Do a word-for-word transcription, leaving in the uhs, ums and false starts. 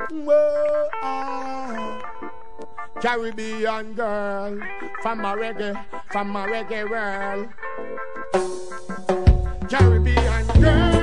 Whoa, ah. Caribbean girl, from a reggae, from a reggae world. Caribbean girl.